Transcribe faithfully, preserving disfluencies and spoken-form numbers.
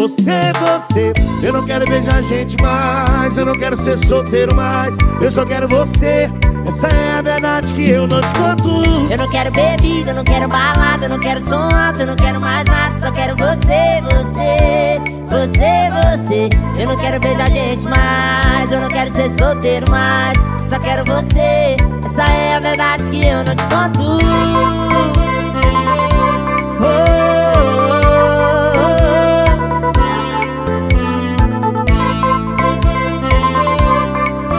Você, você. Eu não quero beijar gente mais, eu não quero ser solteiro mais, eu só quero você. Essa é a verdade que eu não te conto. Eu não quero bebida, eu não quero balada, eu não quero som alto, eu não quero mais nada, só quero você, você, você, você. Eu não quero beijar gente mais, eu não quero ser solteiro mais, só quero você. Essa é a verdade que eu não te conto.